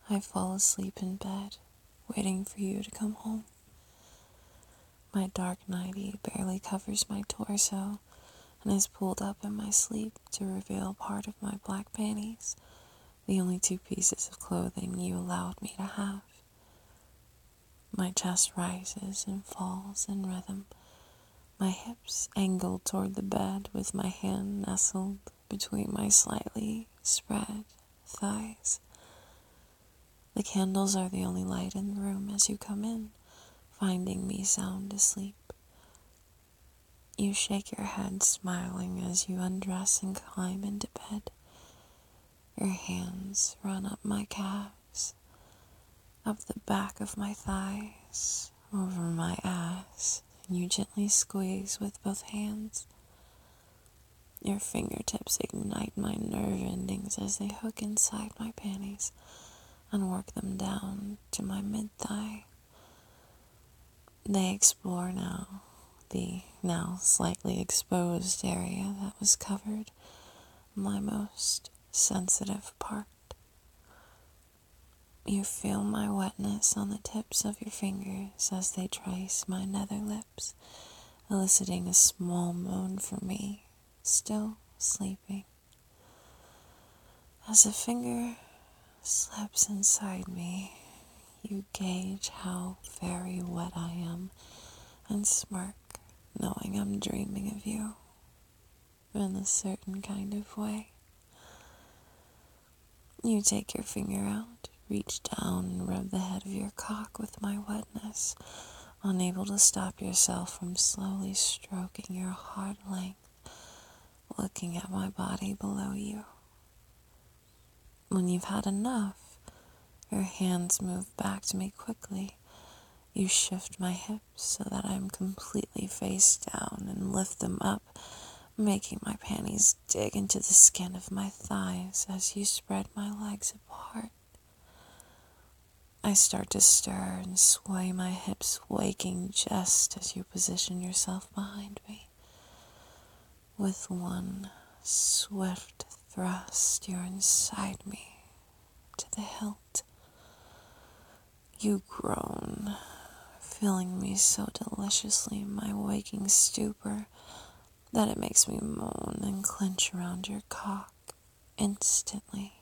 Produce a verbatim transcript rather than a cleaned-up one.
I fall asleep in bed, waiting for you to come home. My dark nightie barely covers my torso and is pulled up in my sleep to reveal part of my black panties, the only two pieces of clothing you allowed me to have. My chest rises and falls in rhythm, my hips angled toward the bed with my hand nestled between my slightly spread thighs. The candles are the only light in the room as you come in, finding me sound asleep. You shake your head, smiling as you undress and climb into bed. Your hands run up my calves, up the back of my thighs, over my ass, and you gently squeeze with both hands. Your fingertips ignite my nerve endings as they hook inside my panties and work them down to my mid-thigh. They explore now the now slightly exposed area that was covered, my most sensitive part. You feel my wetness on the tips of your fingers as they trace my nether lips, eliciting a small moan from me, still sleeping. As a finger slips inside me, you gauge how very wet I am and smirk, knowing I'm dreaming of you in a certain kind of way. You take your finger out, reach down and rub the head of your cock with my wetness, unable to stop yourself from slowly stroking your hard length, looking at my body below you. When you've had enough, your hands move back to me quickly. You shift my hips so that I'm completely face down and lift them up, making my panties dig into the skin of my thighs as you spread my legs apart. I start to stir and sway my hips, waking just as you position yourself behind me. With one swift thrust, you're inside me to the hilt. You groan, filling me so deliciously in my waking stupor that it makes me moan and clench around your cock instantly.